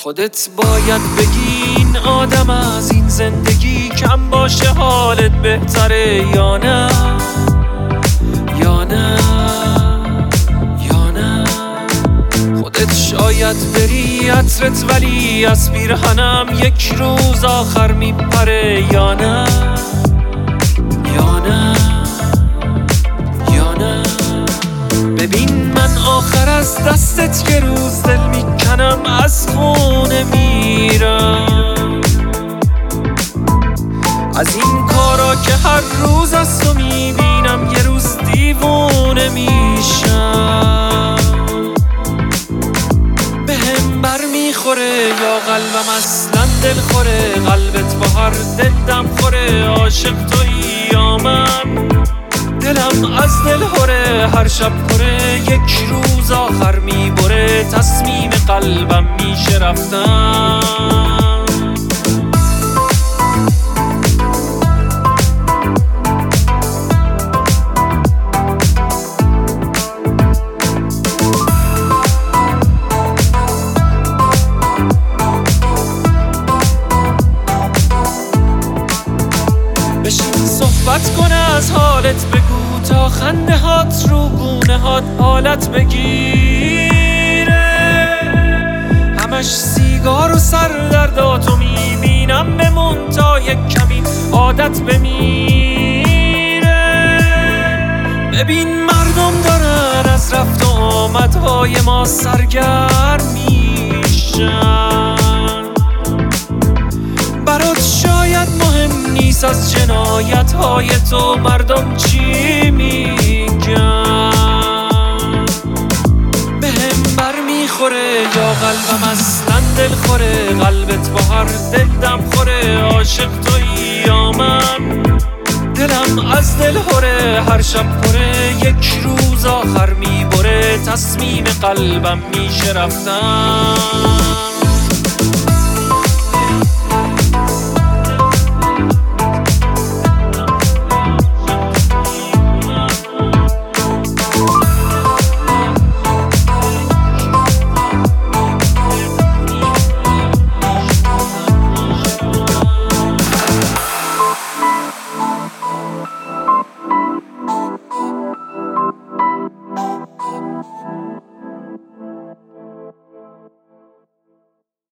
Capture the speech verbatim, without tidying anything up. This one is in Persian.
خودت باید بگین آدم از این زندگی کم باشه حالت بهتره یا نه یا نه یا نه. خودت شاید بری عطرت ولی از پیرهنم یک روز آخر میپره یا نه یا نه یا نه. ببین من آخر از دستت یه روز دل میکنم از خونه میرم، از این کارا که هر روز از تو میبینم یه روز دیوونه میشم. بهم بر میخوره یا قلبم اصلا دل خوره، قلبت با هر دل دم خوره، عاشق تویی یا من دلم از دل هره، هر شب پره یک روز آخر میبره، تصمیم قلبم میشه رفتن. بشین صحبت کنه از حالت بگو تا خنده هات رو گونه هات حالت بگیره، همش سیگار و سردرداتو میبینم بمون تا یک کمی عادت بمیره. ببین مردم دارن از رفت و آمدهای ما سرگرم میشن، برات شاید مهم نیست از جنایت های تو مردم چی میگن. بهم بر میخوره یا قلبم اصلا دل خوره، قلبت با هر دل دم خوره، عاشق تویی یا من دلم از دل هره، هر شب پره یک روز آخر میبره، تصمیم قلبم میشه رفتن.